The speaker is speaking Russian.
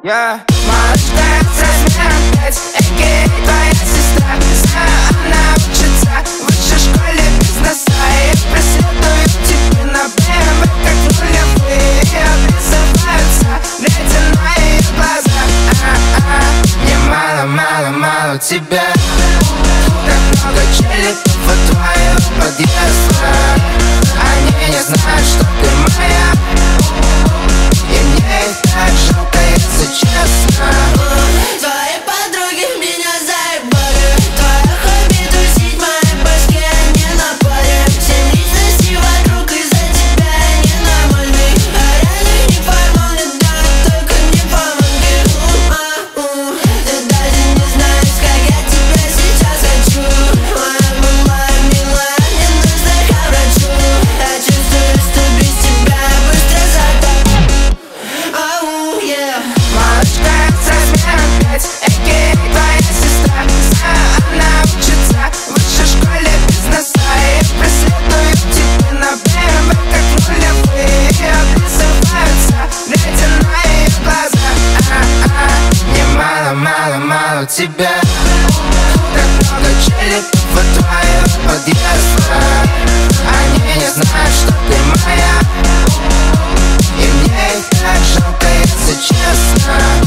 Малышка с размером 5, а.к.а. твоя сестра. Знаю, она учится в высшей школе бизнеса. И преследуют типы на БМВ, как нулевые. И обрисовываются, глядя на ее глаза. Мне мало, мало, мало тебя. Так много челиков у твоего подъезда. Они не знают, что ты моя. И мне их так жалко, если честно. Твои подруги меня заебали. Твое хобби тусить в моей башке, а не на паре. Все личности вокруг из-за тебя ненормальный. А реально не поймал, не да, только не помоги. Ты даже не знаешь, как я тебя сейчас хочу. Моя былая милая, не нужно к врачу. Я чувствую, что без тебя быстро затоплю. Малышка с размером 5, а.к.а. твоя сестра. Знаю, она учится в высшей школе бизнеса. И преследуют типы на БМВ, как нулевые. И обрисовываются, глядя на ее глаза. Мне мало, мало, мало тебя. Так много челиков у твоего подъезда. Они не знают, что ты моя. И мне их так жалко, если честно.